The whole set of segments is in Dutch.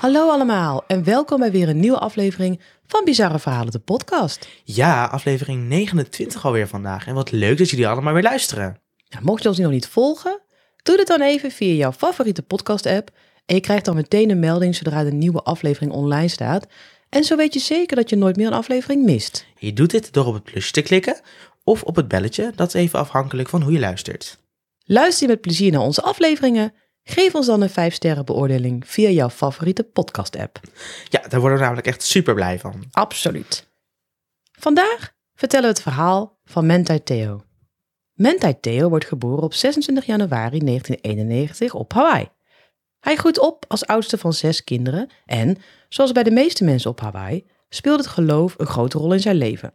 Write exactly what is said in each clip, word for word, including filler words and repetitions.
Hallo allemaal en welkom bij weer een nieuwe aflevering van Bizarre Verhalen, de podcast. Ja, aflevering negenentwintig alweer vandaag. En wat leuk dat jullie allemaal weer luisteren. Nou, mocht je ons nog niet volgen, doe dit dan even via jouw favoriete podcast-app. En je krijgt dan meteen een melding zodra de nieuwe aflevering online staat. En zo weet je zeker dat je nooit meer een aflevering mist. Je doet dit door op het plusje te klikken of op het belletje. Dat is even afhankelijk van hoe je luistert. Luister je met plezier naar onze afleveringen? Geef ons dan een vijf sterren beoordeling via jouw favoriete podcast-app. Ja, daar worden we namelijk echt super blij van. Absoluut. Vandaag vertellen we het verhaal van Manti Te'o. Manti Te'o wordt geboren op zesentwintig januari negentien eenennegentig op Hawaii. Hij groeit op als oudste van zes kinderen en, zoals bij de meeste mensen op Hawaii, speelt het geloof een grote rol in zijn leven.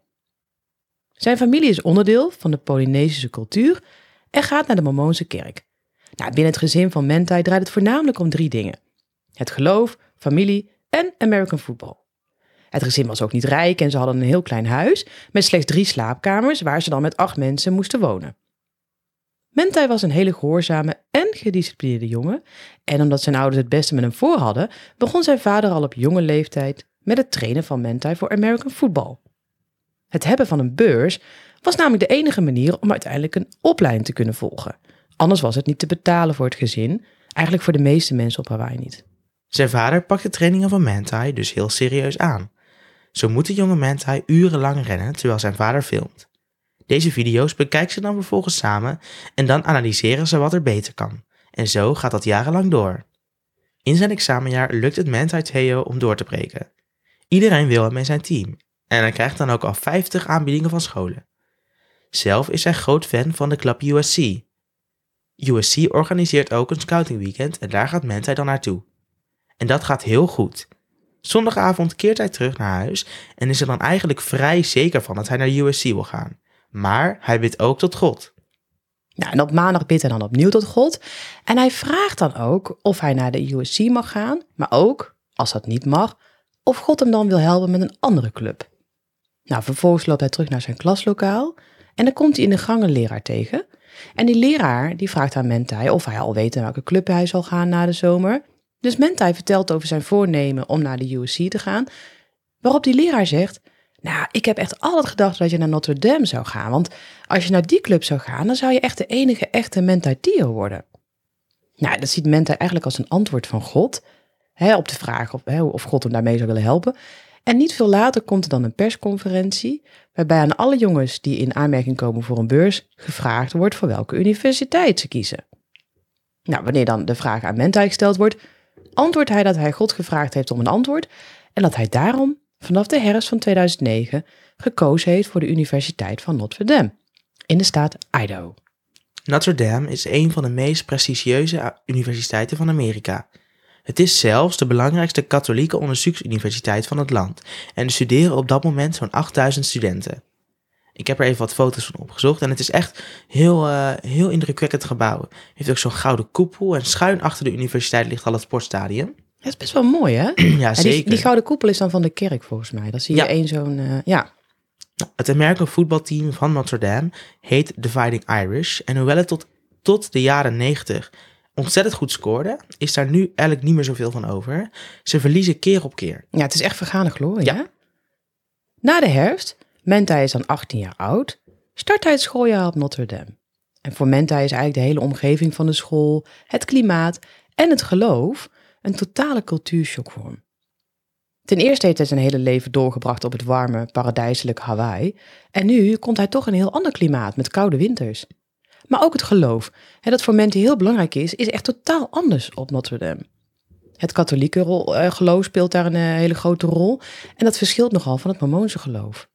Zijn familie is onderdeel van de Polynesische cultuur en gaat naar de Mormoonse kerk. Nou, binnen het gezin van Manti draait het voornamelijk om drie dingen. Het geloof, familie en American football. Het gezin was ook niet rijk en ze hadden een heel klein huis met slechts drie slaapkamers waar ze dan met acht mensen moesten wonen. Manti was een hele gehoorzame en gedisciplineerde jongen en omdat zijn ouders het beste met hem voor hadden, begon zijn vader al op jonge leeftijd met het trainen van Manti voor American football. Het hebben van een beurs was namelijk de enige manier om uiteindelijk een opleiding te kunnen volgen. Anders was het niet te betalen voor het gezin, eigenlijk voor de meeste mensen op Hawaii niet. Zijn vader pakt de trainingen van Manti dus heel serieus aan. Zo moet de jonge Manti urenlang rennen terwijl zijn vader filmt. Deze video's bekijken ze dan vervolgens samen en dan analyseren ze wat er beter kan. En zo gaat dat jarenlang door. In zijn examenjaar lukt het Manti Te'o om door te breken. Iedereen wil hem in zijn team en hij krijgt dan ook al vijftig aanbiedingen van scholen. Zelf is hij groot fan van de club U S C. U S C organiseert ook een scoutingweekend en daar gaat Manti dan naartoe. En dat gaat heel goed. Zondagavond keert hij terug naar huis en is er dan eigenlijk vrij zeker van dat hij naar U S C wil gaan. Maar hij bidt ook tot God. Nou, en op maandag bidt hij dan opnieuw tot God en hij vraagt dan ook of hij naar de U S C mag gaan, maar ook, als dat niet mag, of God hem dan wil helpen met een andere club. Nou, vervolgens loopt hij terug naar zijn klaslokaal en dan komt hij in de gang een leraar tegen. En die leraar die vraagt aan Manti of hij al weet in welke club hij zal gaan na de zomer. Dus Manti vertelt over zijn voornemen om naar de U S C te gaan, waarop die leraar zegt: nou, ik heb echt altijd gedacht dat je naar Notre Dame zou gaan, want als je naar die club zou gaan, dan zou je echt de enige echte Manti Te'o worden. Nou, dat ziet Manti eigenlijk als een antwoord van God, hè, op de vraag of, hè, of God hem daarmee zou willen helpen. En niet veel later komt er dan een persconferentie, waarbij aan alle jongens die in aanmerking komen voor een beurs gevraagd wordt voor welke universiteit ze kiezen. Nou, wanneer dan de vraag aan Manti gesteld wordt, antwoordt hij dat hij God gevraagd heeft om een antwoord en dat hij daarom vanaf de herfst van tweeduizend negen gekozen heeft voor de Universiteit van Notre Dame in de staat Idaho. Notre Dame is een van de meest prestigieuze universiteiten van Amerika. Het is zelfs de belangrijkste katholieke onderzoeksuniversiteit van het land en er studeren op dat moment zo'n achtduizend studenten. Ik heb er even wat foto's van opgezocht en het is echt heel, uh, heel indrukwekkend gebouw. Het heeft ook zo'n gouden koepel en schuin achter de universiteit ligt al het sportstadion. Dat is best wel mooi, hè? Ja, zeker. Die, die gouden koepel is dan van de kerk volgens mij. Dat zie je ja. één zo'n, uh, ja. Het American voetbalteam van Notre Dame heet The Fighting Irish en hoewel het tot, tot de jaren negentig ontzettend goed scoorde, is daar nu eigenlijk niet meer zoveel van over. Ze verliezen keer op keer. Ja, het is echt vergane glorie, ja. hè? Na de herfst, Manti is dan achttien jaar oud, start hij het schooljaar op Notre Dame. En voor Manti is eigenlijk de hele omgeving van de school, het klimaat en het geloof een totale cultuurshock voor hem. Ten eerste heeft hij zijn hele leven doorgebracht op het warme, paradijselijke Hawaii. En nu komt hij toch in een heel ander klimaat met koude winters. Maar ook het geloof, hè, dat voor Manti heel belangrijk is, is echt totaal anders op Notre Dame. Het katholieke rol, uh, geloof speelt daar een uh, hele grote rol. En dat verschilt nogal van het Mormoonse geloof.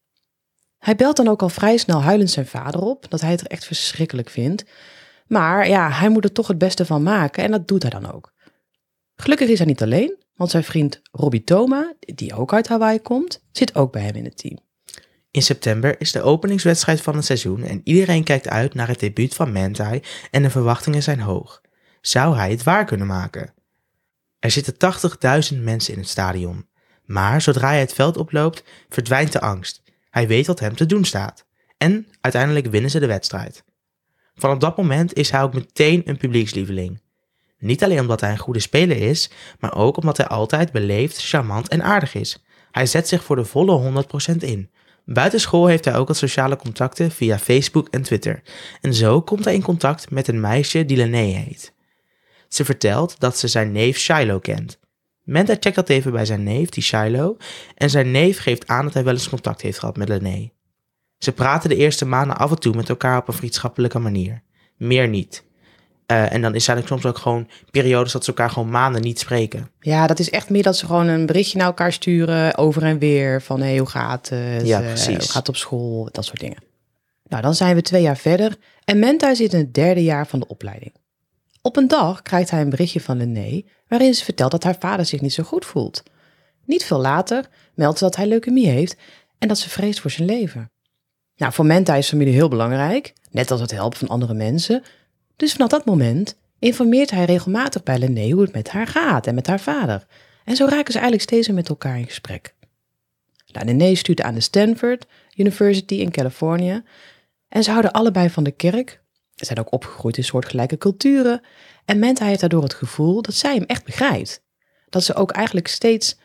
Hij belt dan ook al vrij snel huilend zijn vader op, dat hij het er echt verschrikkelijk vindt. Maar ja, hij moet er toch het beste van maken en dat doet hij dan ook. Gelukkig is hij niet alleen, want zijn vriend Robbie Toma, die ook uit Hawaii komt, zit ook bij hem in het team. In september is de openingswedstrijd van het seizoen en iedereen kijkt uit naar het debuut van Manti en de verwachtingen zijn hoog. Zou hij het waar kunnen maken? Er zitten tachtigduizend mensen in het stadion. Maar zodra hij het veld oploopt, verdwijnt de angst. Hij weet wat hem te doen staat. En uiteindelijk winnen ze de wedstrijd. Vanaf dat moment is hij ook meteen een publiekslieveling. Niet alleen omdat hij een goede speler is, maar ook omdat hij altijd beleefd, charmant en aardig is. Hij zet zich voor de volle honderd procent in. Buiten school heeft hij ook wat sociale contacten via Facebook en Twitter. En zo komt hij in contact met een meisje die Lene heet. Ze vertelt dat ze zijn neef Shiloh kent. Menta checkt dat even bij zijn neef, die Shiloh, en zijn neef geeft aan dat hij wel eens contact heeft gehad met Lene. Ze praten de eerste maanden af en toe met elkaar op een vriendschappelijke manier. Meer niet. Uh, en dan is eigenlijk soms ook gewoon periodes dat ze elkaar gewoon maanden niet spreken. Ja, dat is echt meer dat ze gewoon een berichtje naar elkaar sturen, over en weer, van hey, hoe gaat het? Ja, uh, precies. Hoe gaat het op school? Dat soort dingen. Nou, dan zijn we twee jaar verder en Menta zit in het derde jaar van de opleiding. Op een dag krijgt hij een berichtje van Lene, waarin ze vertelt dat haar vader zich niet zo goed voelt. Niet veel later meldt ze dat hij leukemie heeft en dat ze vreest voor zijn leven. Nou, voor Menta is familie heel belangrijk, net als het helpen van andere mensen. Dus vanaf dat moment informeert hij regelmatig bij Lene hoe het met haar gaat en met haar vader. En zo raken ze eigenlijk steeds weer met elkaar in gesprek. Nou, Lene studeert aan de Stanford University in Californië. En ze houden allebei van de kerk. Ze zijn ook opgegroeid in soortgelijke culturen. En Menta heeft daardoor het gevoel dat zij hem echt begrijpt. Dat ze ook eigenlijk steeds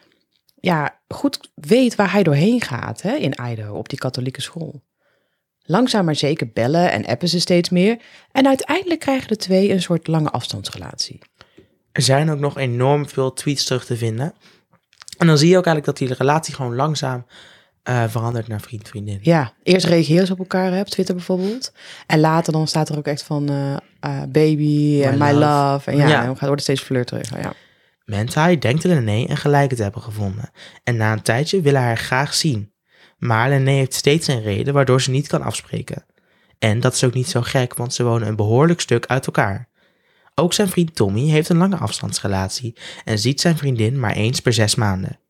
ja, goed weet waar hij doorheen gaat, hè, in Idaho op die katholieke school. Langzaam maar zeker bellen en appen ze steeds meer. En uiteindelijk krijgen de twee een soort lange afstandsrelatie. Er zijn ook nog enorm veel tweets terug te vinden. En dan zie je ook eigenlijk dat die relatie gewoon langzaam uh, verandert naar vriend-vriendin. Ja, eerst reageren ze op elkaar, hè, op Twitter bijvoorbeeld. En later dan staat er ook echt van uh, uh, baby en my, my love. love. En ja, ja. Dan wordt het steeds flirteriger, ja. Menta denkt Lene een gelijke te hebben gevonden. En na een tijdje wil hij haar graag zien. Maar Lene heeft steeds een reden waardoor ze niet kan afspreken. En dat is ook niet zo gek, want ze wonen een behoorlijk stuk uit elkaar. Ook zijn vriend Tommy heeft een lange afstandsrelatie en ziet zijn vriendin maar eens per zes maanden.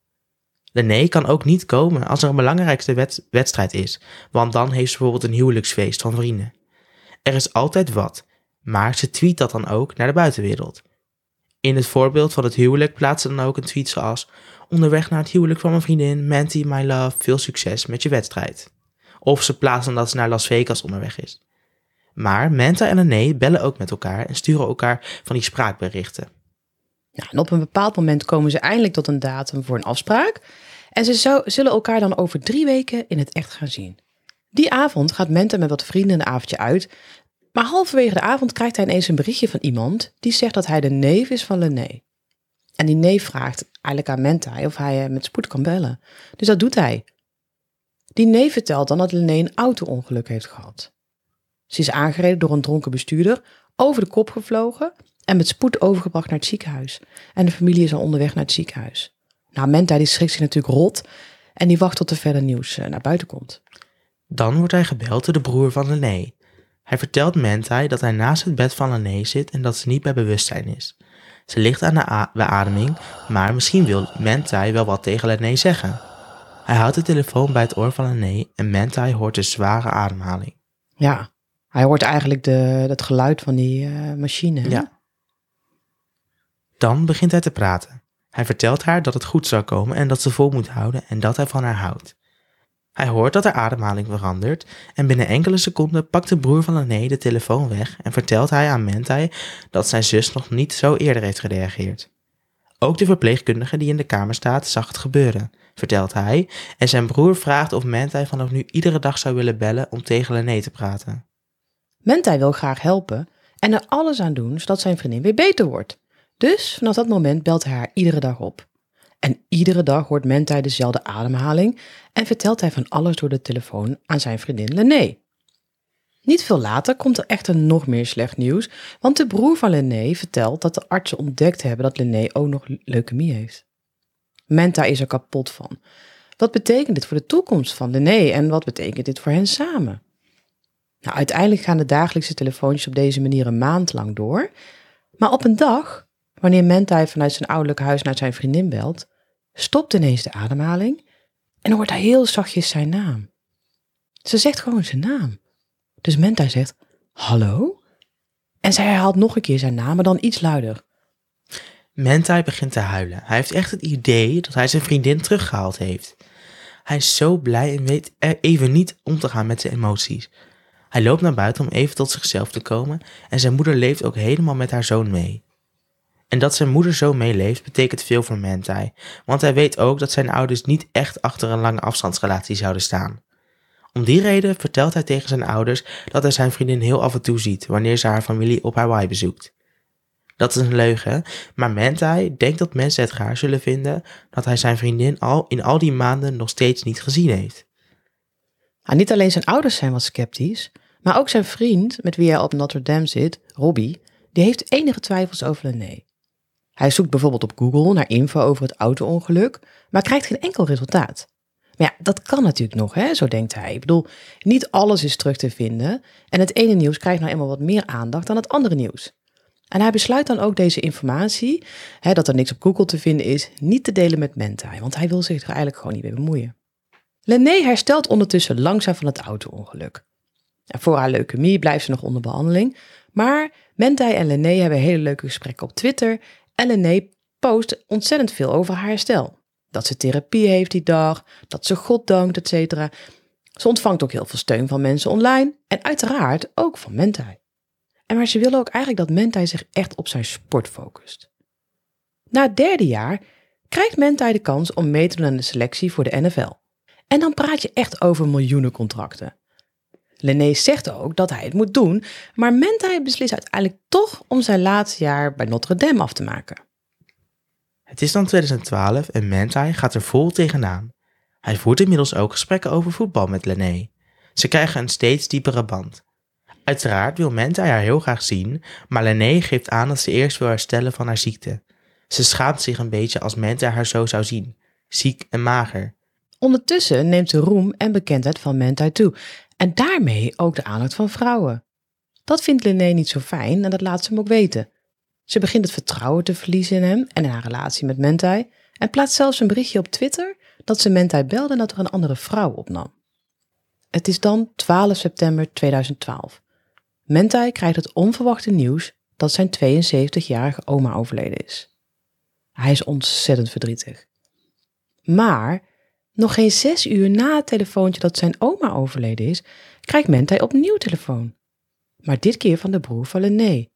Lene kan ook niet komen als er een belangrijkste wet- wedstrijd is, want dan heeft ze bijvoorbeeld een huwelijksfeest van vrienden. Er is altijd wat, maar ze tweet dat dan ook naar de buitenwereld. In het voorbeeld van het huwelijk plaatst ze dan ook een tweet zoals: onderweg naar het huwelijk van mijn vriendin, Manti, my love, veel succes met je wedstrijd. Of ze plaatst dan dat ze naar Las Vegas onderweg is. Maar Menta en Lene bellen ook met elkaar en sturen elkaar van die spraakberichten. Ja, en op een bepaald moment komen ze eindelijk tot een datum voor een afspraak. En ze zou, zullen elkaar dan over drie weken in het echt gaan zien. Die avond gaat Menta met wat vrienden een avondje uit. Maar halverwege de avond krijgt hij ineens een berichtje van iemand die zegt dat hij de neef is van Lene. En die neef vraagt eigenlijk aan Menta of hij met spoed kan bellen. Dus dat doet hij. Die neef vertelt dan dat Lene een auto-ongeluk heeft gehad. Ze is aangereden door een dronken bestuurder, over de kop gevlogen en met spoed overgebracht naar het ziekenhuis. En de familie is al onderweg naar het ziekenhuis. Nou, Menta die schrikt zich natuurlijk rot en die wacht tot er verder nieuws naar buiten komt. Dan wordt hij gebeld door de broer van Lene. Hij vertelt Menta dat hij naast het bed van Lene zit en dat ze niet bij bewustzijn is. Ze ligt aan de a- beademing, maar misschien wil Menta wel wat tegen Lene zeggen. Hij houdt de telefoon bij het oor van Lene en Menta hoort een zware ademhaling. Ja, hij hoort eigenlijk de, het geluid van die uh, machine. Hè? Ja. Dan begint hij te praten. Hij vertelt haar dat het goed zou komen en dat ze vol moet houden en dat hij van haar houdt. Hij hoort dat haar ademhaling verandert en binnen enkele seconden pakt de broer van Lene de telefoon weg en vertelt hij aan Menta dat zijn zus nog niet zo eerder heeft gereageerd. Ook de verpleegkundige die in de kamer staat zag het gebeuren, vertelt hij, en zijn broer vraagt of Menta vanaf nu iedere dag zou willen bellen om tegen Lene te praten. Menta wil graag helpen en er alles aan doen zodat zijn vriendin weer beter wordt. Dus vanaf dat moment belt hij haar iedere dag op. En iedere dag hoort Menta dezelfde ademhaling en vertelt hij van alles door de telefoon aan zijn vriendin Lene. Niet veel later komt er echter nog meer slecht nieuws, want de broer van Lene vertelt dat de artsen ontdekt hebben dat Lene ook nog leukemie heeft. Menta is er kapot van. Wat betekent dit voor de toekomst van Lene en wat betekent dit voor hen samen? Nou, uiteindelijk gaan de dagelijkse telefoontjes op deze manier een maand lang door, maar op een dag, wanneer Menta vanuit zijn ouderlijk huis naar zijn vriendin belt, stopt ineens de ademhaling en hoort hij heel zachtjes zijn naam. Ze zegt gewoon zijn naam. Dus Menta zegt, hallo? En zij herhaalt nog een keer zijn naam, maar dan iets luider. Menta begint te huilen. Hij heeft echt het idee dat hij zijn vriendin teruggehaald heeft. Hij is zo blij en weet er even niet om te gaan met zijn emoties. Hij loopt naar buiten om even tot zichzelf te komen en zijn moeder leeft ook helemaal met haar zoon mee. En dat zijn moeder zo meeleeft betekent veel voor Manti, want hij weet ook dat zijn ouders niet echt achter een lange afstandsrelatie zouden staan. Om die reden vertelt hij tegen zijn ouders dat hij zijn vriendin heel af en toe ziet wanneer ze haar familie op Hawaii bezoekt. Dat is een leugen, maar Manti denkt dat mensen het raar zullen vinden dat hij zijn vriendin al in al die maanden nog steeds niet gezien heeft. Nou, niet alleen zijn ouders zijn wat sceptisch, maar ook zijn vriend met wie hij op Notre Dame zit, Robbie, die heeft enige twijfels over Lené. Hij zoekt bijvoorbeeld op Google naar info over het auto-ongeluk, maar krijgt geen enkel resultaat. Maar ja, dat kan natuurlijk nog, hè? Zo denkt hij. Ik bedoel, niet alles is terug te vinden en het ene nieuws krijgt nou eenmaal wat meer aandacht dan het andere nieuws. En hij besluit dan ook deze informatie, hè, dat er niks op Google te vinden is, niet te delen met Manti, want hij wil zich er eigenlijk gewoon niet mee bemoeien. Lené herstelt ondertussen langzaam van het auto-ongeluk. En voor haar leukemie blijft ze nog onder behandeling, maar Manti en Lené hebben hele leuke gesprekken op Twitter en Lené post ontzettend veel over haar herstel. Dat ze therapie heeft die dag, dat ze God dankt, et cetera. Ze ontvangt ook heel veel steun van mensen online en uiteraard ook van Manti. En maar ze willen ook eigenlijk dat Manti zich echt op zijn sport focust. Na het derde jaar krijgt Manti de kans om mee te doen aan de selectie voor de N F L. En dan praat je echt over miljoenencontracten. Lené zegt ook dat hij het moet doen, maar Manti beslist uiteindelijk toch om zijn laatste jaar bij Notre Dame af te maken. Het is dan twintig twaalf en Manti gaat er vol tegenaan. Hij voert inmiddels ook gesprekken over voetbal met Lené. Ze krijgen een steeds diepere band. Uiteraard wil Manti haar heel graag zien, maar Lené geeft aan dat ze eerst wil herstellen van haar ziekte. Ze schaamt zich een beetje als Manti haar zo zou zien, ziek en mager. Ondertussen neemt de roem en bekendheid van Manti toe en daarmee ook de aandacht van vrouwen. Dat vindt Lené niet zo fijn en dat laat ze hem ook weten. Ze begint het vertrouwen te verliezen in hem en in haar relatie met Manti en plaatst zelfs een berichtje op Twitter dat ze Manti belde en dat er een andere vrouw opnam. Het is dan twaalf september tweeduizend twaalf. Manti krijgt het onverwachte nieuws dat zijn tweeënzeventigjarige oma overleden is. Hij is ontzettend verdrietig. Maar nog geen zes uur na het telefoontje dat zijn oma overleden is, krijgt Manti opnieuw telefoon. Maar dit keer van de broer van Lené.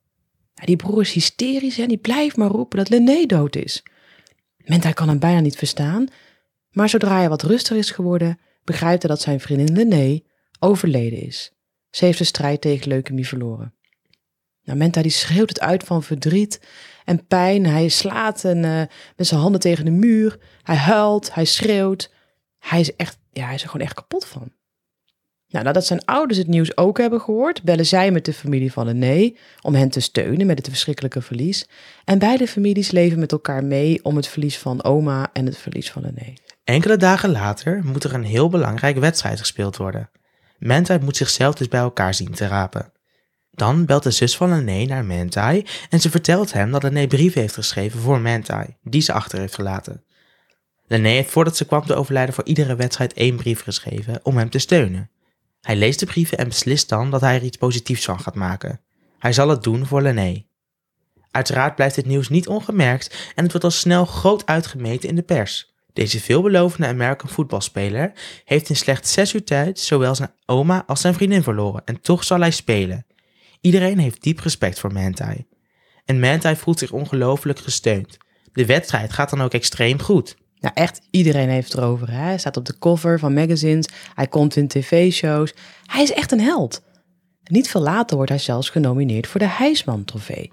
Ja, die broer is hysterisch en die blijft maar roepen dat Lené dood is. Manti kan hem bijna niet verstaan, maar zodra hij wat rustiger is geworden, begrijpt hij dat zijn vriendin Lené overleden is. Ze heeft de strijd tegen leukemie verloren. Nou, Manti die schreeuwt het uit van verdriet en pijn. Hij slaat en, uh, met zijn handen tegen de muur. Hij huilt, hij schreeuwt. Hij is, echt, ja, hij is er gewoon echt kapot van. Nou, nadat zijn ouders het nieuws ook hebben gehoord, bellen zij met de familie van Lené om hen te steunen met het verschrikkelijke verlies. En beide families leven met elkaar mee om het verlies van oma en het verlies van Lené. Enkele dagen later moet er een heel belangrijke wedstrijd gespeeld worden. Manti moet zichzelf dus bij elkaar zien te rapen. Dan belt de zus van Lené naar Manti en ze vertelt hem dat Lené brieven heeft geschreven voor Manti, die ze achter heeft gelaten. Lené heeft voordat ze kwam te overlijden voor iedere wedstrijd één brief geschreven om hem te steunen. Hij leest de brieven en beslist dan dat hij er iets positiefs van gaat maken. Hij zal het doen voor Lené. Uiteraard blijft dit nieuws niet ongemerkt en het wordt al snel groot uitgemeten in de pers. Deze veelbelovende American voetbalspeler heeft in slechts zes uur tijd zowel zijn oma als zijn vriendin verloren en toch zal hij spelen. Iedereen heeft diep respect voor Manti. En Manti voelt zich ongelooflijk gesteund. De wedstrijd gaat dan ook extreem goed. Nou, echt iedereen heeft het erover. Hè? Hij staat op de cover van magazines, hij komt in tv-shows. Hij is echt een held. Niet veel later wordt hij zelfs genomineerd voor de Heisman-trofee.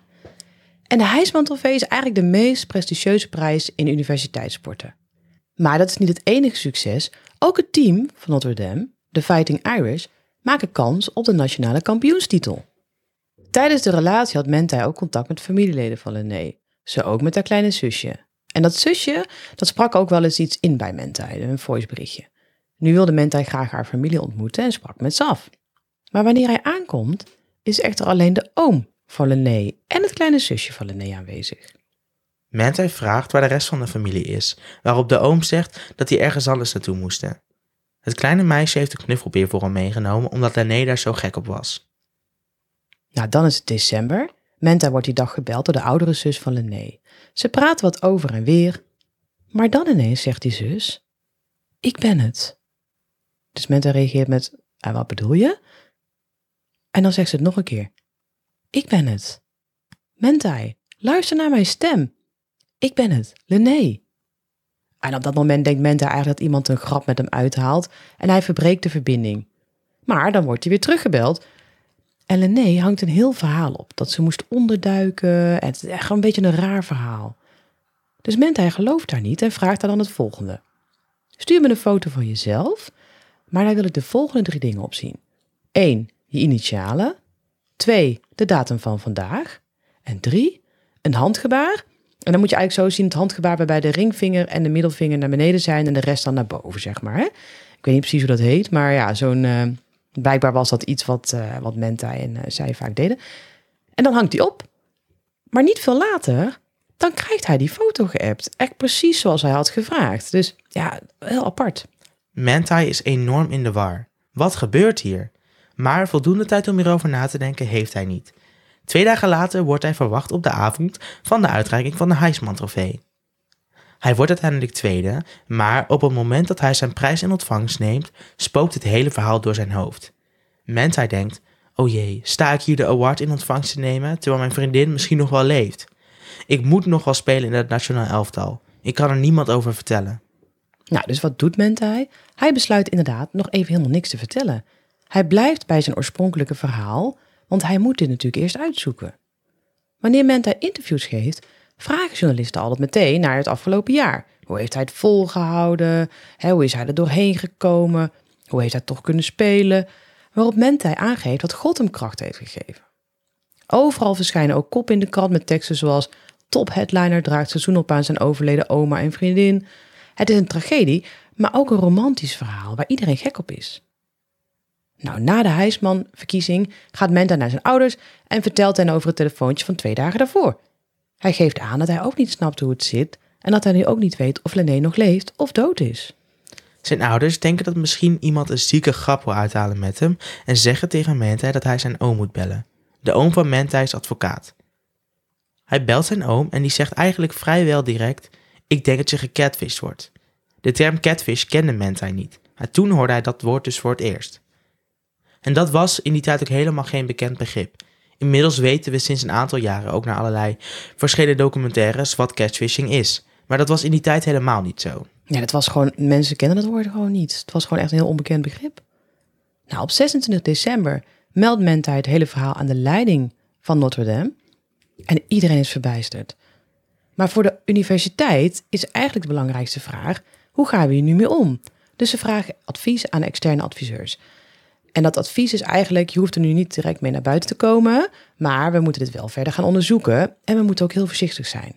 En de Heisman-trofee is eigenlijk de meest prestigieuze prijs in universiteitssporten. Maar dat is niet het enige succes. Ook het team van Notre Dame, de Fighting Irish, maken kans op de nationale kampioenstitel. Tijdens de relatie had Manti ook contact met familieleden van Lené. Zo ook met haar kleine zusje. En dat zusje, dat sprak ook wel eens iets in bij Manti, een voiceberichtje. Nu wilde Manti graag haar familie ontmoeten en sprak met ze af. Maar wanneer hij aankomt, is echter alleen de oom van Lené en het kleine zusje van Lené aanwezig. Manti vraagt waar de rest van de familie is, waarop de oom zegt dat hij ergens anders naartoe moesten. Het kleine meisje heeft een knuffelbeer voor hem meegenomen omdat Lené daar zo gek op was. Nou, dan is het december. Manti wordt die dag gebeld door de oudere zus van Lené. Ze praten wat over en weer. Maar dan ineens zegt die zus: "Ik ben het." Dus Manti reageert met: "Ah, wat bedoel je?" En dan zegt ze het nog een keer: "Ik ben het. Manti, luister naar mijn stem. Ik ben het, Lené. En op dat moment denkt Mentai eigenlijk dat iemand een grap met hem uithaalt en hij verbreekt de verbinding. Maar dan wordt hij weer teruggebeld. En Lené hangt een heel verhaal op, dat ze moest onderduiken en het is echt gewoon een beetje een raar verhaal. Dus Mentai gelooft daar niet en vraagt haar dan het volgende. Stuur me een foto van jezelf, maar daar wil ik de volgende drie dingen op zien. één. Je initialen. twee. De datum van vandaag. En drie. Een handgebaar. En dan moet je eigenlijk zo zien het handgebaar waarbij de ringvinger en de middelvinger naar beneden zijn en de rest dan naar boven, zeg maar. Hè? Ik weet niet precies hoe dat heet, maar ja, zo'n... Uh, blijkbaar was dat iets wat, uh, wat Mentai en uh, zij vaak deden. En dan hangt hij op. Maar niet veel later, dan krijgt hij die foto geappt. Echt precies zoals hij had gevraagd. Dus ja, heel apart. Mentai is enorm in de war. Wat gebeurt hier? Maar voldoende tijd om hierover na te denken heeft hij niet. Twee dagen later wordt hij verwacht op de avond van de uitreiking van de Heisman-trofee. Hij wordt uiteindelijk tweede, maar op het moment dat hij zijn prijs in ontvangst neemt, spookt het hele verhaal door zijn hoofd. Mentai denkt, oh jee, sta ik hier de award in ontvangst te nemen, terwijl mijn vriendin misschien nog wel leeft? Ik moet nog wel spelen in het nationaal elftal. Ik kan er niemand over vertellen. Nou, dus wat doet Mentai? Hij besluit inderdaad nog even helemaal niks te vertellen. Hij blijft bij zijn oorspronkelijke verhaal, want hij moet dit natuurlijk eerst uitzoeken. Wanneer Mentai interviews geeft, vragen journalisten altijd meteen naar het afgelopen jaar. Hoe heeft hij het volgehouden? Hè, hoe is hij er doorheen gekomen? Hoe heeft hij toch kunnen spelen? Waarop Mentai aangeeft dat God hem kracht heeft gegeven. Overal verschijnen ook koppen in de krant met teksten zoals top-headliner draagt seizoen op aan zijn overleden oma en vriendin. Het is een tragedie, maar ook een romantisch verhaal waar iedereen gek op is. Nou, na de Heisman-verkiezing gaat Mentai naar zijn ouders en vertelt hen over het telefoontje van twee dagen daarvoor. Hij geeft aan dat hij ook niet snapt hoe het zit en dat hij nu ook niet weet of Lené nog leeft of dood is. Zijn ouders denken dat misschien iemand een zieke grap wil uithalen met hem en zeggen tegen Mentai dat hij zijn oom moet bellen. De oom van Mentai is advocaat. Hij belt zijn oom en die zegt eigenlijk vrijwel direct, ik denk dat je gecatfished wordt. De term catfish kende Mentai niet, maar toen hoorde hij dat woord dus voor het eerst. En dat was in die tijd ook helemaal geen bekend begrip. Inmiddels weten we sinds een aantal jaren ook naar allerlei verschillende documentaires wat catfishing is. Maar dat was in die tijd helemaal niet zo. Ja, dat was gewoon, mensen kennen dat woord gewoon niet. Het was gewoon echt een heel onbekend begrip. Nou, op zesentwintig december meldt Mentai het hele verhaal aan de leiding van Notre Dame. En iedereen is verbijsterd. Maar voor de universiteit is eigenlijk de belangrijkste vraag, hoe gaan we hier nu mee om? Dus ze vragen advies aan externe adviseurs. En dat advies is eigenlijk, je hoeft er nu niet direct mee naar buiten te komen, maar we moeten dit wel verder gaan onderzoeken en we moeten ook heel voorzichtig zijn.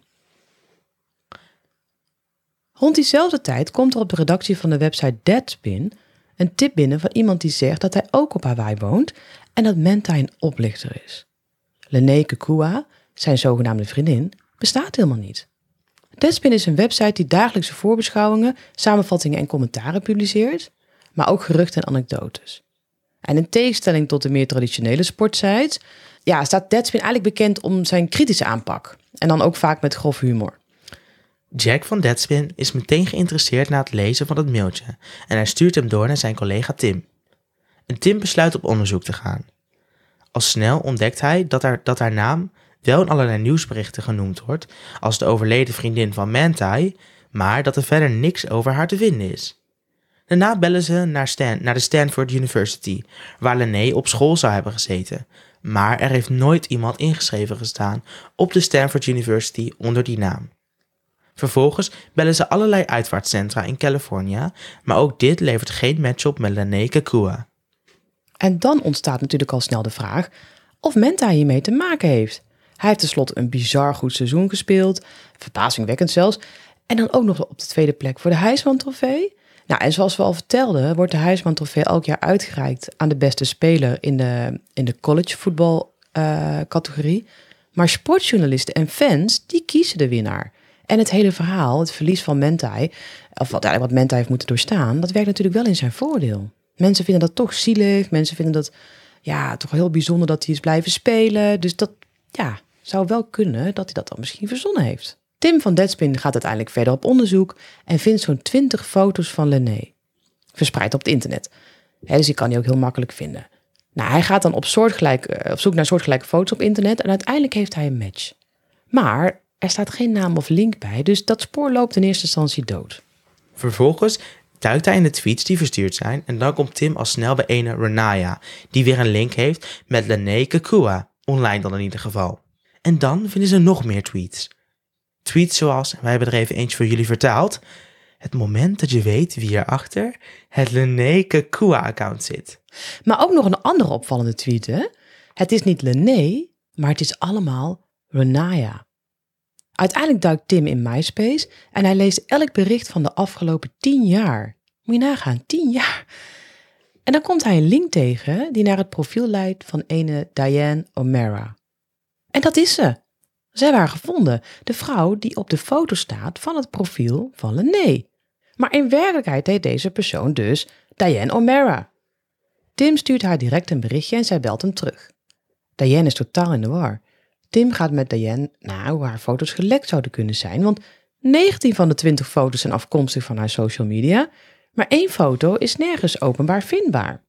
Rond diezelfde tijd komt er op de redactie van de website Deadspin een tip binnen van iemand die zegt dat hij ook op Hawaii woont en dat Mentai een oplichter is. Lené Kekua, zijn zogenaamde vriendin, bestaat helemaal niet. Deadspin is een website die dagelijkse voorbeschouwingen, samenvattingen en commentaren publiceert, maar ook geruchten en anekdotes. En in tegenstelling tot de meer traditionele sportsites, ja, staat Deadspin eigenlijk bekend om zijn kritische aanpak. En dan ook vaak met grove humor. Jack van Deadspin is meteen geïnteresseerd na het lezen van het mailtje en hij stuurt hem door naar zijn collega Tim. En Tim besluit op onderzoek te gaan. Al snel ontdekt hij dat, er, dat haar naam wel in allerlei nieuwsberichten genoemd wordt als de overleden vriendin van Mentai, maar dat er verder niks over haar te vinden is. Daarna bellen ze naar, Stan, naar de Stanford University, waar Lené op school zou hebben gezeten. Maar er heeft nooit iemand ingeschreven gestaan op de Stanford University onder die naam. Vervolgens bellen ze allerlei uitvaartcentra in Californië, maar ook dit levert geen match op met Lené Kekua. En dan ontstaat natuurlijk al snel de vraag of Mentai hiermee te maken heeft. Hij heeft tenslotte een bizar goed seizoen gespeeld, verbazingwekkend zelfs, en dan ook nog op de tweede plek voor de Heisman-trofee. Nou, en zoals we al vertelden, wordt de Heisman-trofee elk jaar uitgereikt aan de beste speler in de, in de collegevoetbal-categorie. Uh, maar sportjournalisten en fans, die kiezen de winnaar. En het hele verhaal, het verlies van Mentai, of wat, wat Mentai heeft moeten doorstaan, dat werkt natuurlijk wel in zijn voordeel. Mensen vinden dat toch zielig, mensen vinden dat ja, toch heel bijzonder dat hij is blijven spelen. Dus dat ja, zou wel kunnen dat hij dat dan misschien verzonnen heeft. Tim van Deadspin gaat uiteindelijk verder op onderzoek en vindt zo'n twintig foto's van Lené, verspreid op het internet. He, dus die kan hij ook heel makkelijk vinden. Nou, hij gaat dan op, soortgelijk, op zoek naar soortgelijke foto's op internet en uiteindelijk heeft hij een match. Maar er staat geen naam of link bij, dus dat spoor loopt in eerste instantie dood. Vervolgens duikt hij in de tweets die verstuurd zijn en dan komt Tim al snel bij ene Renaya, die weer een link heeft met Lene Kekua, online dan in ieder geval. En dan vinden ze nog meer tweets. Tweets zoals, wij hebben er even eentje voor jullie vertaald, het moment dat je weet wie er achter het Lene Kekua-account zit. Maar ook nog een andere opvallende tweet, hè? Het is niet Lene, maar het is allemaal Renaya. Uiteindelijk duikt Tim in MySpace en hij leest elk bericht van de afgelopen tien jaar. Moet je nagaan, tien jaar. En dan komt hij een link tegen die naar het profiel leidt van ene Diane O'Mara. En dat is ze. Ze hebben haar gevonden, de vrouw die op de foto staat van het profiel van Lene. Maar in werkelijkheid heet deze persoon dus Diane O'Mara. Tim stuurt haar direct een berichtje en zij belt hem terug. Diane is totaal in de war. Tim gaat met Diane naar hoe haar foto's gelekt zouden kunnen zijn, want negentien van de twintig foto's zijn afkomstig van haar social media, maar één foto is nergens openbaar vindbaar.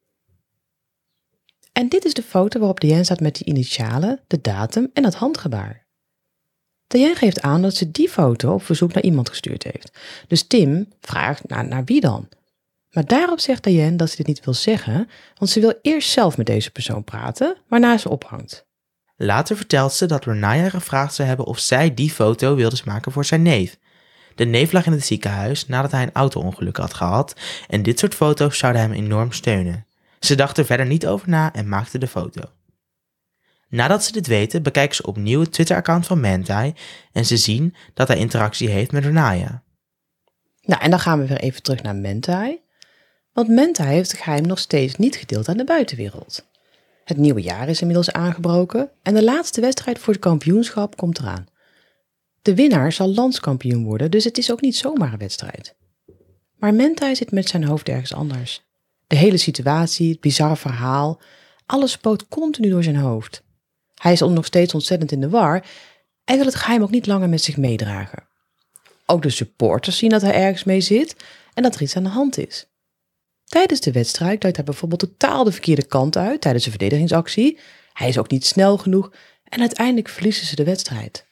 En dit is de foto waarop Diane staat met die initialen, de datum en het handgebaar. Diane geeft aan dat ze die foto op verzoek naar iemand gestuurd heeft. Dus Tim vraagt naar, naar wie dan? Maar daarop zegt Diane dat ze dit niet wil zeggen, want ze wil eerst zelf met deze persoon praten, waarna ze ophangt. Later vertelt ze dat Renaya gevraagd zou hebben of zij die foto wilde maken voor zijn neef. De neef lag in het ziekenhuis nadat hij een auto-ongeluk had gehad en dit soort foto's zouden hem enorm steunen. Ze dacht er verder niet over na en maakte de foto. Nadat ze dit weten, bekijken ze opnieuw het Twitter-account van Manti en ze zien dat hij interactie heeft met Renaya. Nou, en dan gaan we weer even terug naar Manti. Want Manti heeft het geheim nog steeds niet gedeeld aan de buitenwereld. Het nieuwe jaar is inmiddels aangebroken en de laatste wedstrijd voor het kampioenschap komt eraan. De winnaar zal landskampioen worden, dus het is ook niet zomaar een wedstrijd. Maar Manti zit met zijn hoofd ergens anders. De hele situatie, het bizarre verhaal, alles spoot continu door zijn hoofd. Hij is nog steeds ontzettend in de war en wil het geheim ook niet langer met zich meedragen. Ook de supporters zien dat hij ergens mee zit en dat er iets aan de hand is. Tijdens de wedstrijd duikt hij bijvoorbeeld totaal de verkeerde kant uit tijdens de verdedigingsactie. Hij is ook niet snel genoeg en uiteindelijk verliezen ze de wedstrijd.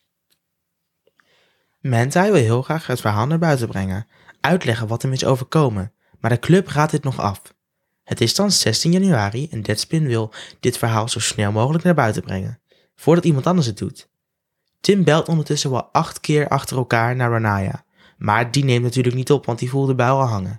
Manti wil heel graag het verhaal naar buiten brengen, uitleggen wat hem is overkomen, maar de club raadt dit nog af. Het is dan zestien januari en Deadspin wil dit verhaal zo snel mogelijk naar buiten brengen, voordat iemand anders het doet. Tim belt ondertussen wel acht keer achter elkaar naar Renaya, maar die neemt natuurlijk niet op, want die voelt de bui al hangen.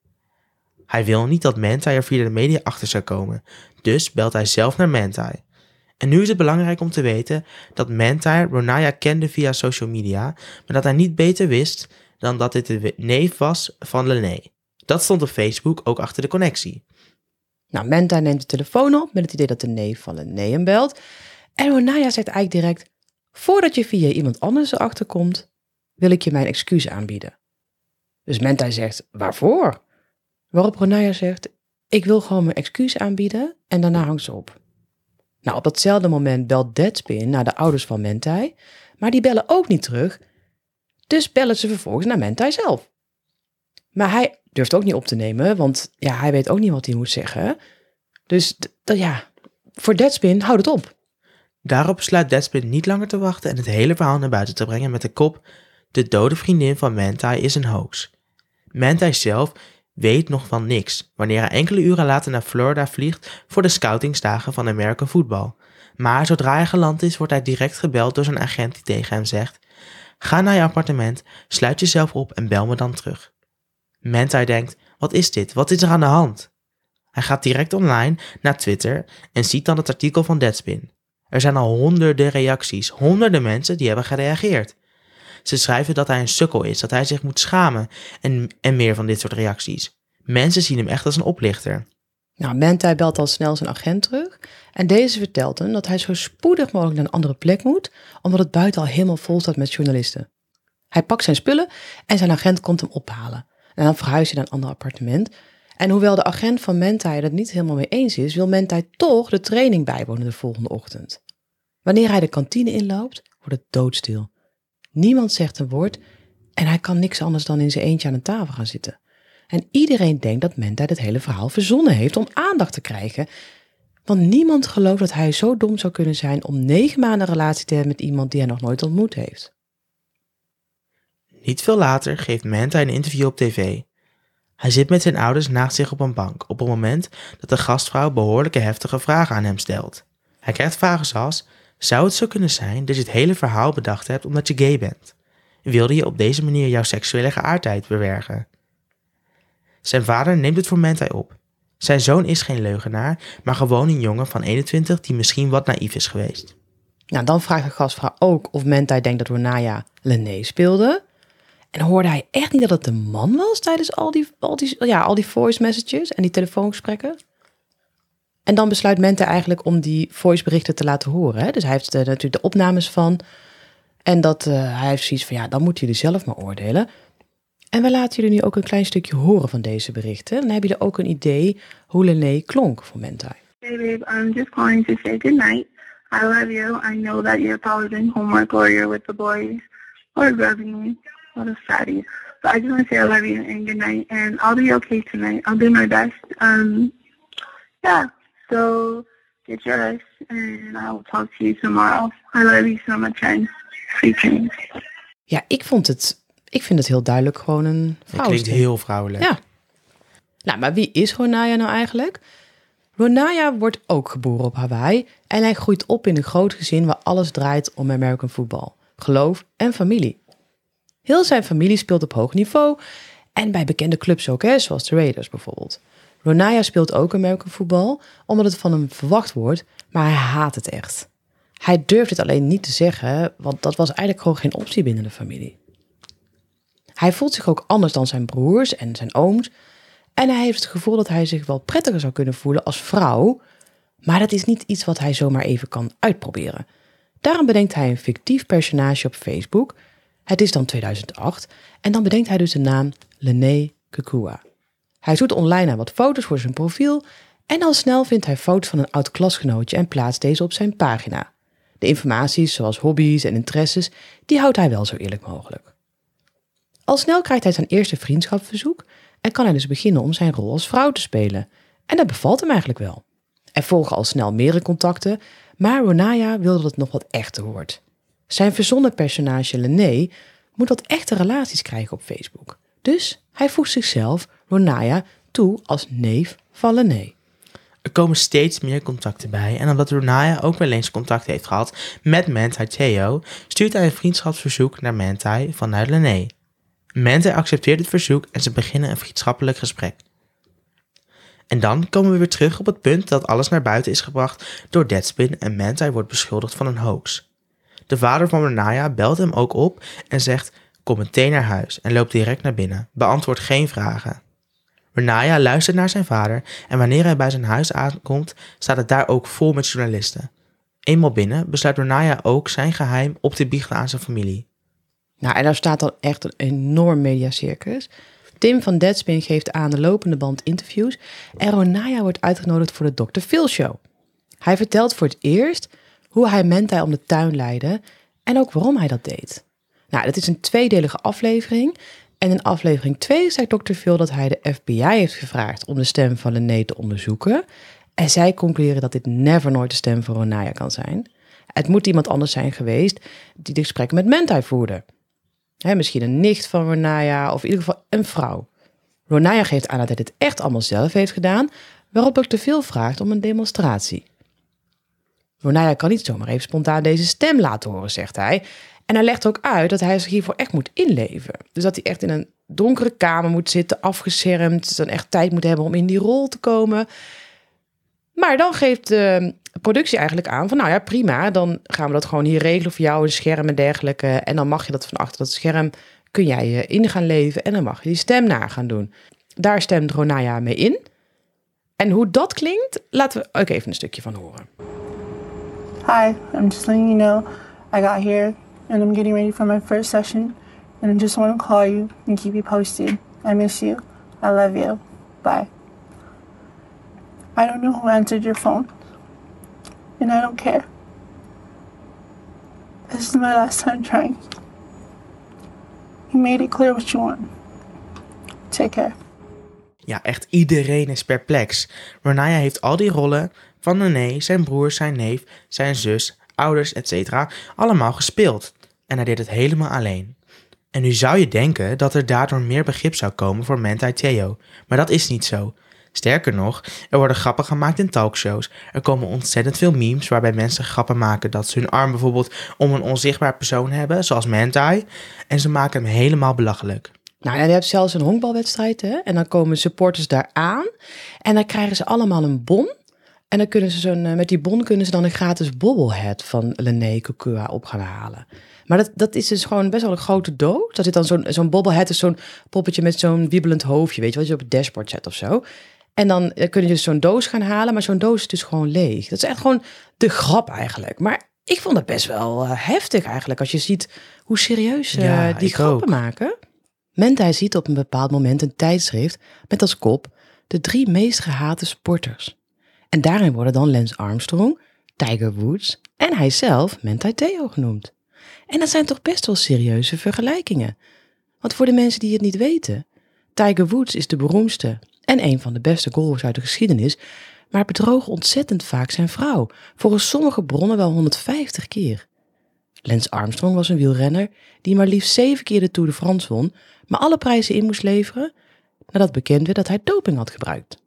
Hij wil niet dat Manti er via de media achter zou komen, dus belt hij zelf naar Manti. En nu is het belangrijk om te weten dat Manti Renaya kende via social media, maar dat hij niet beter wist dan dat dit de neef was van Lene. Dat stond op Facebook ook achter de connectie. Nou, Manti neemt de telefoon op met het idee dat de neef van Lene hem belt. En Renaya zegt eigenlijk direct, voordat je via iemand anders erachter komt, wil ik je mijn excuus aanbieden. Dus Manti zegt, waarvoor? Waarop Renaya zegt, ik wil gewoon mijn excuus aanbieden en daarna hangt ze op. Nou, op datzelfde moment belt Deadspin naar de ouders van Manti, maar die bellen ook niet terug, dus bellen ze vervolgens naar Manti zelf. Maar hij durft ook niet op te nemen, want ja, hij weet ook niet wat hij moet zeggen. Dus d- d- ja, voor Deadspin, houd het op. Daarop besluit Deadspin niet langer te wachten en het hele verhaal naar buiten te brengen met de kop, de dode vriendin van Manti is een hoax. Manti zelf weet nog van niks, wanneer hij enkele uren later naar Florida vliegt voor de scoutingsdagen van American Football. Maar zodra hij geland is, wordt hij direct gebeld door zijn agent die tegen hem zegt, ga naar je appartement, sluit jezelf op en bel me dan terug. Manti denkt, wat is dit? Wat is er aan de hand? Hij gaat direct online naar Twitter en ziet dan het artikel van Deadspin. Er zijn al honderden reacties, honderden mensen die hebben gereageerd. Ze schrijven dat hij een sukkel is, dat hij zich moet schamen en, en meer van dit soort reacties. Mensen zien hem echt als een oplichter. Nou, Manti belt al snel zijn agent terug en deze vertelt hem dat hij zo spoedig mogelijk naar een andere plek moet, omdat het buiten al helemaal vol staat met journalisten. Hij pakt zijn spullen en zijn agent komt hem ophalen. En dan verhuist hij naar een ander appartement. En hoewel de agent van Manti het niet helemaal mee eens is, wil Manti toch de training bijwonen de volgende ochtend. Wanneer hij de kantine inloopt, wordt het doodstil. Niemand zegt een woord en hij kan niks anders dan in zijn eentje aan een tafel gaan zitten. En iedereen denkt dat Manti het hele verhaal verzonnen heeft om aandacht te krijgen. Want niemand gelooft dat hij zo dom zou kunnen zijn om negen maanden een relatie te hebben met iemand die hij nog nooit ontmoet heeft. Niet veel later geeft Manti een interview op tv. Hij zit met zijn ouders naast zich op een bank op het moment dat de gastvrouw behoorlijke heftige vragen aan hem stelt. Hij krijgt vragen zoals: zou het zo kunnen zijn dat je het hele verhaal bedacht hebt omdat je gay bent? Wilde je op deze manier jouw seksuele geaardheid bewerken? Zijn vader neemt het voor Manti op. Zijn zoon is geen leugenaar, maar gewoon een jongen van eenentwintig die misschien wat naïef is geweest. Nou, dan vraagt de gastvrouw ook of Manti denkt dat Ronaya Lene speelde. En hoorde hij echt niet dat het een man was tijdens al die, al die, ja, al die voice messages en die telefoongesprekken? En dan besluit Manti eigenlijk om die voiceberichten te laten horen. Hè? Dus hij heeft er natuurlijk de opnames van. En dat, uh, hij heeft zoiets van, ja, dan moeten jullie zelf maar oordelen. En we laten jullie nu ook een klein stukje horen van deze berichten. Dan hebben jullie ook een idee hoe Lene klonk voor Manti. Hey babe, I'm just calling to say good night. I love you. I know that you're probably doing homework or you're with the boys or grabbing me. What a fatty. But I just want to say I love you and good night. And I'll be okay tonight. I'll do my best. Um, yeah, so get your rest and I will talk to you tomorrow. I love you so much and sweet dreams. Ja, ik vond het, ik vind het heel duidelijk gewoon een Het vrouwenstem. klinkt heel vrouwelijk. Ja. Nou, maar wie is Ronaya nou eigenlijk? Ronaya wordt ook geboren op Hawaii en hij groeit op in een groot gezin waar alles draait om American voetbal, geloof en familie. Heel zijn familie speelt op hoog niveau en bij bekende clubs ook, hè, zoals de Raiders bijvoorbeeld. Ronaya speelt ook American voetbal omdat het van hem verwacht wordt, maar hij haat het echt. Hij durft het alleen niet te zeggen, want dat was eigenlijk gewoon geen optie binnen de familie. Hij voelt zich ook anders dan zijn broers en zijn ooms. En hij heeft het gevoel dat hij zich wel prettiger zou kunnen voelen als vrouw. Maar dat is niet iets wat hij zomaar even kan uitproberen. Daarom bedenkt hij een fictief personage op Facebook. Het is dan tweeduizend acht. En dan bedenkt hij dus de naam Lene Kekua. Hij zoekt online naar wat foto's voor zijn profiel. En al snel vindt hij foto's van een oud klasgenootje en plaatst deze op zijn pagina. De informaties zoals hobby's en interesses, die houdt hij wel zo eerlijk mogelijk. Al snel krijgt hij zijn eerste vriendschapsverzoek en kan hij dus beginnen om zijn rol als vrouw te spelen. En dat bevalt hem eigenlijk wel. Er volgen al snel meerdere contacten, maar Ronaya wil dat het nog wat echter wordt. Zijn verzonnen personage Lene moet wat echte relaties krijgen op Facebook. Dus hij voegt zichzelf, Ronaya, toe als neef van Lene. Er komen steeds meer contacten bij en omdat Ronaya ook wel eens contact heeft gehad met Manti Te'o, stuurt hij een vriendschapsverzoek naar Manti vanuit Lene. Manti accepteert het verzoek en ze beginnen een vriendschappelijk gesprek. En dan komen we weer terug op het punt dat alles naar buiten is gebracht door Deadspin en Manti wordt beschuldigd van een hoax. De vader van Ronaya belt hem ook op en zegt: kom meteen naar huis en loopt direct naar binnen, beantwoord geen vragen. Ronaya luistert naar zijn vader en wanneer hij bij zijn huis aankomt, staat het daar ook vol met journalisten. Eenmaal binnen besluit Ronaya ook zijn geheim op te biechten aan zijn familie. Nou, en daar staat dan echt een enorm mediacircus. Tim van Deadspin geeft aan de lopende band interviews en Ronaya wordt uitgenodigd voor de dokter Phil Show. Hij vertelt voor het eerst hoe hij Manti om de tuin leidde en ook waarom hij dat deed. Nou, dat is een tweedelige aflevering. En in aflevering twee zegt dokter Phil dat hij de F B I heeft gevraagd om de stem van Lene te onderzoeken. En zij concluderen dat dit never nooit de stem van Ronaya kan zijn. Het moet iemand anders zijn geweest die de gesprekken met Manti voerde. He, misschien een nicht van Ronaya of in ieder geval een vrouw. Ronaya geeft aan dat hij dit echt allemaal zelf heeft gedaan, waarop dokter Phil vraagt om een demonstratie. Ronaya kan niet zomaar even spontaan deze stem laten horen, zegt hij. En hij legt ook uit dat hij zich hiervoor echt moet inleven. Dus dat hij echt in een donkere kamer moet zitten, afgeschermd. Dan echt tijd moet hebben om in die rol te komen. Maar dan geeft de productie eigenlijk aan van, nou ja, prima. Dan gaan we dat gewoon hier regelen voor jou, een scherm en dergelijke. En dan mag je dat van achter dat scherm, kun jij je in gaan leven. En dan mag je die stem na gaan doen. Daar stemt Ronaya mee in. En hoe dat klinkt, laten we ook even een stukje van horen. Hi, I'm just letting you know I got here and I'm getting ready for my first session and I just want to call you and keep you posted. I miss you. I love you. Bye. I don't know who answered your phone and I don't care. This is my last time trying. You made it clear what you want. Take care. Ja, echt iedereen is perplex. Ronaya heeft al die rollen van René, zijn broers, zijn neef, zijn zus, ouders, et cetera allemaal gespeeld. En hij deed het helemaal alleen. En nu zou je denken dat er daardoor meer begrip zou komen voor Manti Te'o, maar dat is niet zo. Sterker nog, er worden grappen gemaakt in talkshows. Er komen ontzettend veel memes waarbij mensen grappen maken dat ze hun arm bijvoorbeeld om een onzichtbaar persoon hebben, zoals Manti. En ze maken hem helemaal belachelijk. Nou, en je hebt zelfs een honkbalwedstrijd, hè? En dan komen supporters daar aan en dan krijgen ze allemaal een bon. En dan kunnen ze zo'n, met die bon kunnen ze dan een gratis bobblehead van René Kukua op gaan halen. Maar dat, dat is dus gewoon best wel een grote doos. Daar zit dan zo'n, zo'n bobblehead, is zo'n poppetje met zo'n wiebelend hoofdje, weet je, wat je op het dashboard zet of zo. En dan kun je dus zo'n doos gaan halen, maar zo'n doos is dus gewoon leeg. Dat is echt gewoon de grap eigenlijk. Maar ik vond het best wel uh, heftig eigenlijk, als je ziet hoe serieus uh, ja, die grappen ook. maken. Manti ziet op een bepaald moment een tijdschrift met als kop de drie meest gehate sporters. En daarin worden dan Lance Armstrong, Tiger Woods en hij zelf Manti Te'o genoemd. En dat zijn toch best wel serieuze vergelijkingen. Want voor de mensen die het niet weten, Tiger Woods is de beroemdste en een van de beste golfers uit de geschiedenis, maar bedroog ontzettend vaak zijn vrouw, volgens sommige bronnen wel honderdvijftig keer. Lance Armstrong was een wielrenner die maar liefst zeven keer de Tour de France won, maar alle prijzen in moest leveren nadat bekend werd dat hij doping had gebruikt.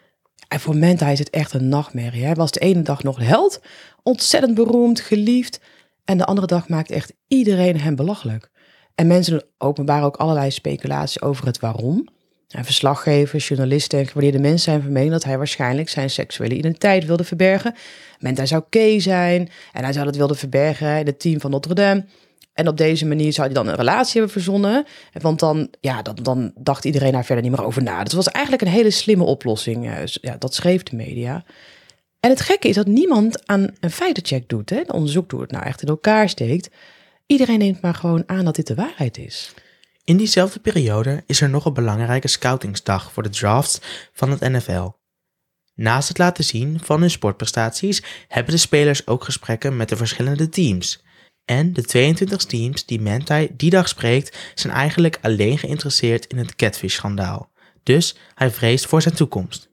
En voor Manti is het echt een nachtmerrie. Hij was de ene dag nog een held, ontzettend beroemd, geliefd, en de andere dag maakt echt iedereen hem belachelijk. En mensen openbaren ook allerlei speculaties over het waarom. En verslaggevers, journalisten en gewaardeerde mensen zijn van mening dat hij waarschijnlijk zijn seksuele identiteit wilde verbergen. Manti zou gay zijn en hij zou dat willen verbergen in het team van Notre Dame. En op deze manier zou hij dan een relatie hebben verzonnen. Want dan, ja, dan, dan dacht iedereen daar verder niet meer over na. Dat was eigenlijk een hele slimme oplossing. Ja, dat schreef de media. En het gekke is dat niemand aan een feitencheck doet. Hè? Onderzoekt hoe het nou echt in elkaar steekt. Iedereen neemt maar gewoon aan dat dit de waarheid is. In diezelfde periode is er nog een belangrijke scoutingsdag voor de drafts van het N F L. Naast het laten zien van hun sportprestaties hebben de spelers ook gesprekken met de verschillende teams. En de tweeëntwintig teams die Manti die dag spreekt zijn eigenlijk alleen geïnteresseerd in het catfish-schandaal. Dus hij vreest voor zijn toekomst.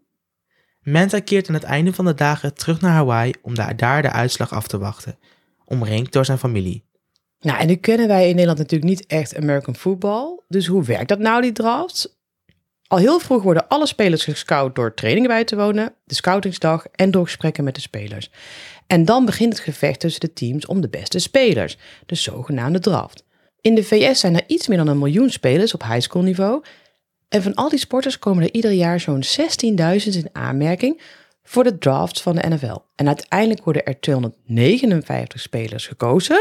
Manti keert aan het einde van de dagen terug naar Hawaii om daar, daar de uitslag af te wachten, omringd door zijn familie. Nou, en nu kennen wij in Nederland natuurlijk niet echt American football. Dus hoe werkt dat nou, die drafts? Al heel vroeg worden alle spelers gescout door trainingen bij te wonen, de scoutingsdag en door gesprekken met de spelers. En dan begint het gevecht tussen de teams om de beste spelers, de zogenaamde draft. In de V S zijn er iets meer dan een miljoen spelers op high school niveau. En van al die sporters komen er ieder jaar zo'n zestienduizend in aanmerking voor de drafts van de N F L. En uiteindelijk worden er tweehonderdnegenenvijftig spelers gekozen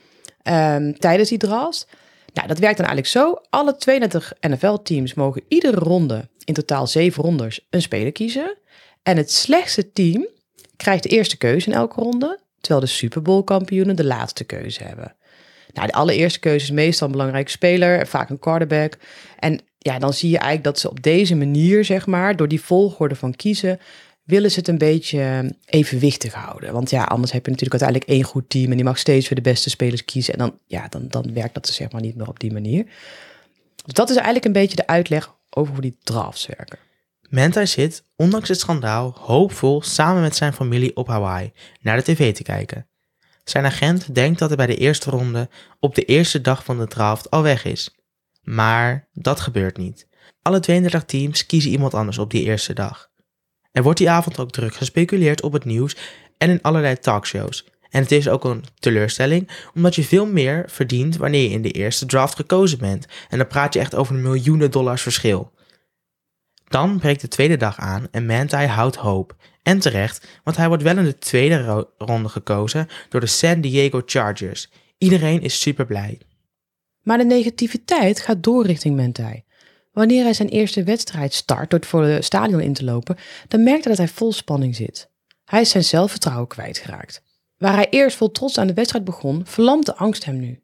um, tijdens die drafts. Nou, dat werkt dan eigenlijk zo. Alle tweeëndertig N F L-teams mogen iedere ronde, in totaal zeven rondes, een speler kiezen. En het slechtste team krijgt de eerste keuze in elke ronde, terwijl de Super Bowl kampioenen de laatste keuze hebben. Nou, de allereerste keuze is meestal een belangrijke speler, vaak een quarterback. En ja, dan zie je eigenlijk dat ze op deze manier, zeg maar, door die volgorde van kiezen, willen ze het een beetje evenwichtig houden. Want ja, anders heb je natuurlijk uiteindelijk één goed team en die mag steeds weer de beste spelers kiezen. En dan, ja, dan, dan werkt dat zeg maar niet meer op die manier. Dus dat is eigenlijk een beetje de uitleg over hoe die drafts werken. Manti zit, ondanks het schandaal, hoopvol samen met zijn familie op Hawaii naar de tv te kijken. Zijn agent denkt dat hij bij de eerste ronde op de eerste dag van de draft al weg is. Maar dat gebeurt niet. Alle tweeëndertig teams kiezen iemand anders op die eerste dag. Er wordt die avond ook druk gespeculeerd op het nieuws en in allerlei talkshows. En het is ook een teleurstelling, omdat je veel meer verdient wanneer je in de eerste draft gekozen bent. En dan praat je echt over een miljoenen dollars verschil. Dan breekt de tweede dag aan en Manti houdt hoop. En terecht, want hij wordt wel in de tweede ro- ronde gekozen door de San Diego Chargers. Iedereen is super blij. Maar de negativiteit gaat door richting Manti. Wanneer hij zijn eerste wedstrijd start door voor het stadion in te lopen, dan merkt hij dat hij vol spanning zit. Hij is zijn zelfvertrouwen kwijtgeraakt. Waar hij eerst vol trots aan de wedstrijd begon, verlamt de angst hem nu.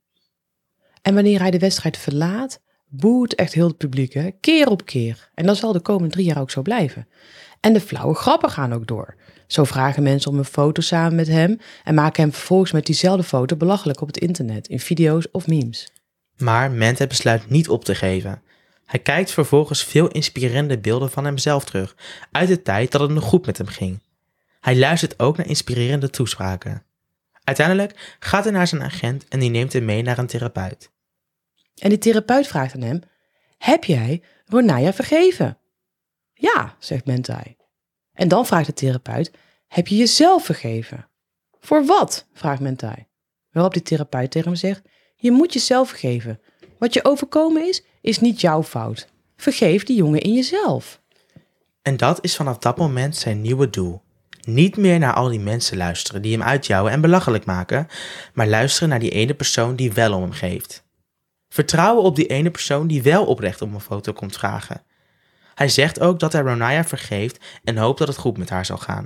En wanneer hij de wedstrijd verlaat, boet echt heel het publiek, hè? Keer op keer. En dat zal de komende drie jaar ook zo blijven. En de flauwe grappen gaan ook door. Zo vragen mensen om een foto samen met hem en maken hem vervolgens met diezelfde foto belachelijk op het internet, in video's of memes. Maar Manti besluit niet op te geven. Hij kijkt vervolgens veel inspirerende beelden van hemzelf terug, uit de tijd dat het nog goed met hem ging. Hij luistert ook naar inspirerende toespraken. Uiteindelijk gaat hij naar zijn agent en die neemt hem mee naar een therapeut. En die therapeut vraagt aan hem, heb jij Ronaya vergeven? Ja, zegt Manti. En dan vraagt de therapeut, heb je jezelf vergeven? Voor wat? Vraagt Manti. Waarop die therapeut tegen hem zegt, je moet jezelf vergeven. Wat je overkomen is, is niet jouw fout. Vergeef die jongen in jezelf. En dat is vanaf dat moment zijn nieuwe doel. Niet meer naar al die mensen luisteren die hem uitjouwen en belachelijk maken, maar luisteren naar die ene persoon die wel om hem geeft. Vertrouwen op die ene persoon die wel oprecht om een foto komt vragen. Hij zegt ook dat hij Ronaya vergeeft en hoopt dat het goed met haar zal gaan.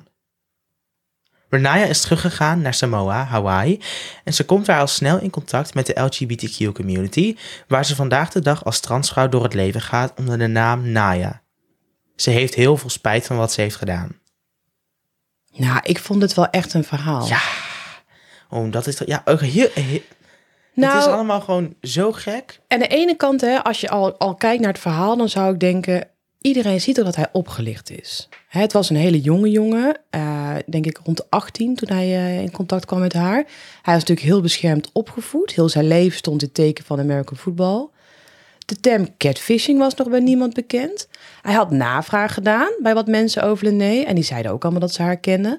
Ronaya is teruggegaan naar Samoa, Hawaii, en ze komt daar al snel in contact met de L G B T Q community, waar ze vandaag de dag als transvrouw door het leven gaat onder de naam Naya. Ze heeft heel veel spijt van wat ze heeft gedaan. Nou, ik vond het wel echt een verhaal. Ja, oh, dat is toch, ja, ook heel, heel nou, het is allemaal gewoon zo gek. En aan de ene kant, hè, als je al, al kijkt naar het verhaal, dan zou ik denken, iedereen ziet er dat hij opgelicht is. Hè, het was een hele jonge jongen, uh, denk ik rond de achttien toen hij uh, in contact kwam met haar. Hij was natuurlijk heel beschermd opgevoed. Heel zijn leven stond in het teken van American football. De term catfishing was nog bij niemand bekend. Hij had navraag gedaan bij wat mensen over Lene en die zeiden ook allemaal dat ze haar kenden.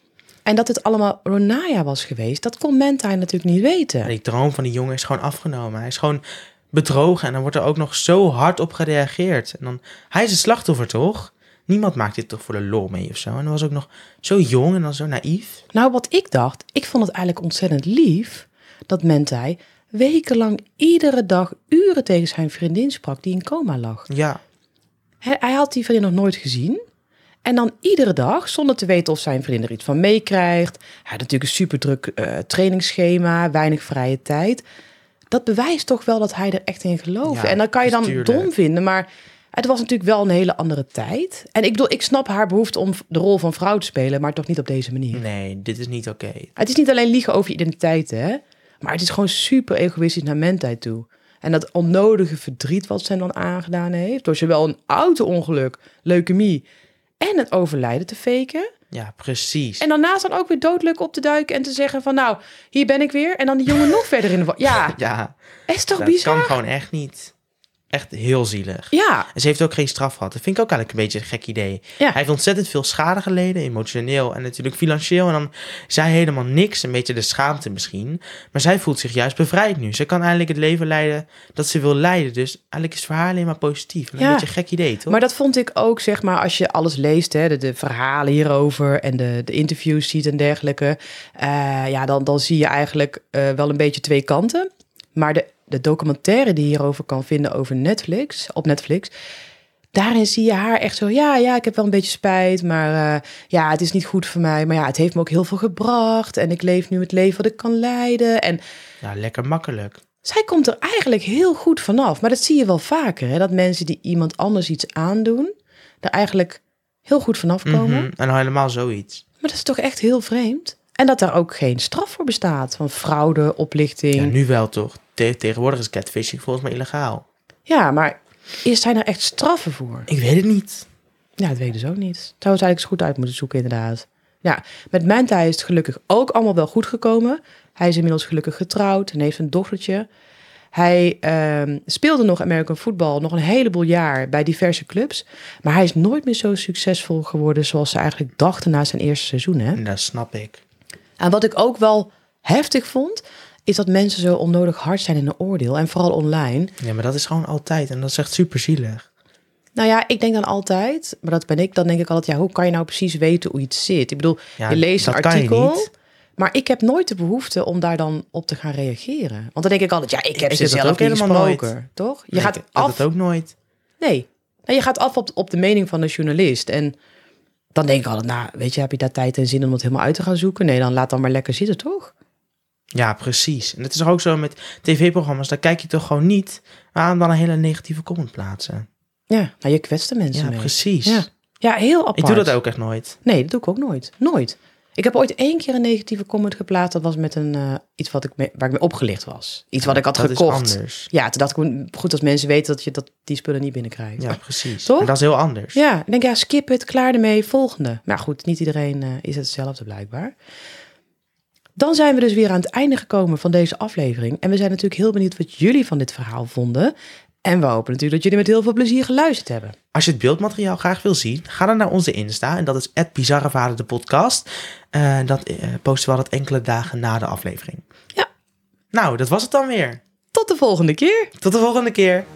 En dat het allemaal Ronaya was geweest, dat kon Manti natuurlijk niet weten. En die droom van die jongen is gewoon afgenomen. Hij is gewoon bedrogen en dan wordt er ook nog zo hard op gereageerd. En dan, hij is een slachtoffer toch? Niemand maakt dit toch voor de lol mee of zo? En dan was ook nog zo jong en dan zo naïef. Nou, wat ik dacht, ik vond het eigenlijk ontzettend lief dat Manti wekenlang iedere dag uren tegen zijn vriendin sprak die in coma lag. Ja. Hij, hij had die vriendin nog nooit gezien. En dan iedere dag, zonder te weten of zijn vriendin er iets van meekrijgt. Hij had natuurlijk een superdruk uh, trainingsschema, weinig vrije tijd. Dat bewijst toch wel dat hij er echt in geloofde. Ja, en dan kan je dan bestuurlijk. dom vinden, maar het was natuurlijk wel een hele andere tijd. En ik bedoel, ik snap haar behoefte om de rol van vrouw te spelen, maar toch niet op deze manier. Nee, dit is niet oké. Okay. Het is niet alleen liegen over je identiteit, hè. Maar het is gewoon super egoïstisch naar Manti toe. En dat onnodige verdriet wat ze dan aangedaan heeft, door zowel een auto-ongeluk, leukemie en het overlijden te faken. Ja, precies. En daarnaast dan ook weer doodleuk op te duiken en te zeggen van nou, hier ben ik weer. En dan die jongen nog verder in de... Wa- ja, ja, is toch dat bizar? kan gewoon echt niet. Echt heel zielig. Ja. En ze heeft ook geen straf gehad. Dat vind ik ook eigenlijk een beetje een gek idee. Ja. Hij heeft ontzettend veel schade geleden, emotioneel en natuurlijk financieel. En dan zij helemaal niks, een beetje de schaamte misschien. Maar zij voelt zich juist bevrijd nu. Ze kan eindelijk het leven leiden dat ze wil leiden. Dus eigenlijk is het voor haar alleen maar positief. Een Ja. beetje een gek idee, toch? Maar dat vond ik ook, zeg maar, als je alles leest, hè, de, de verhalen hierover en de, de interviews ziet en dergelijke. Uh, ja, dan, dan zie je eigenlijk uh, wel een beetje twee kanten. Maar de De documentaire die je hierover kan vinden over Netflix, op Netflix, daarin zie je haar echt zo, ja, ja, ik heb wel een beetje spijt, maar uh, ja, het is niet goed voor mij. Maar ja, het heeft me ook heel veel gebracht en ik leef nu het leven wat ik kan leiden. En ja, lekker makkelijk. zij komt er eigenlijk heel goed vanaf. Maar dat zie je wel vaker, hè, dat mensen die iemand anders iets aandoen, er eigenlijk heel goed vanaf komen. Mm-hmm. En dan helemaal zoiets. Maar dat is toch echt heel vreemd. En dat daar ook geen straf voor bestaat, van fraude, oplichting. Ja, nu wel toch. Te- tegenwoordig is catfishing volgens mij illegaal. Ja, maar is, zijn er echt straffen voor? Ik weet het niet. Ja, dat weet ik dus ook niet. Zou het eigenlijk eens goed uit moeten zoeken, inderdaad. Ja, met Manti is het gelukkig ook allemaal wel goed gekomen. Hij is inmiddels gelukkig getrouwd en heeft een dochtertje. Hij uh, speelde nog American football nog een heleboel jaar bij diverse clubs. Maar hij is nooit meer zo succesvol geworden zoals ze eigenlijk dachten na zijn eerste seizoen. Hè? En dat snap ik. En wat ik ook wel heftig vond, is dat mensen zo onnodig hard zijn in een oordeel. En vooral online. Ja, maar dat is gewoon altijd. En dat is echt super zielig. Nou ja, ik denk dan altijd, maar dat ben ik, dan denk ik altijd, ja, hoe kan je nou precies weten hoe iets zit? Ik bedoel, Ja, je leest een dat kan je artikel, niet. maar ik heb nooit de behoefte om daar dan op te gaan reageren. Want dan denk ik altijd, ja, ik heb Ik ze heb dat zelf ook niet helemaal gesproken, nooit. toch? Je Nee, gaat ik heb af, dat ook nooit. nee, nou, je gaat af op, op de mening van de journalist. En dan denk ik altijd, nou, weet je, heb je daar tijd en zin om het helemaal uit te gaan zoeken? Nee, dan laat dan maar lekker zitten, toch? Ja, precies. En het is ook zo met tv-programma's. Daar kijk je toch gewoon niet aan dan een hele negatieve comment plaatsen. Ja, nou, je kwetst de mensen Ja, mee. precies. Ja. ja, heel apart. Ik doe dat ook echt nooit. Nee, dat doe ik ook nooit. Nooit. Ik heb ooit één keer een negatieve comment geplaatst. Dat was met een uh, iets wat ik mee, waar ik mee opgelicht was. Iets ja, wat ik had dat gekocht. Is anders. Ja, toen dacht ik, goed als mensen weten dat je dat, die spullen niet binnenkrijgt. Ja, precies. Toch? En dat is heel anders. Ja, ik denk ja, skip het, klaar ermee, volgende. Maar goed, niet iedereen uh, is hetzelfde blijkbaar. Dan zijn we dus weer aan het einde gekomen van deze aflevering. En we zijn natuurlijk heel benieuwd wat jullie van dit verhaal vonden. En we hopen natuurlijk dat jullie met heel veel plezier geluisterd hebben. Als je het beeldmateriaal graag wil zien, ga dan naar onze Insta. En dat is at bizarrevader de podcast. Uh, dat uh, posten we altijd enkele dagen na de aflevering. Ja. Nou, dat was het dan weer. Tot de volgende keer. Tot de volgende keer.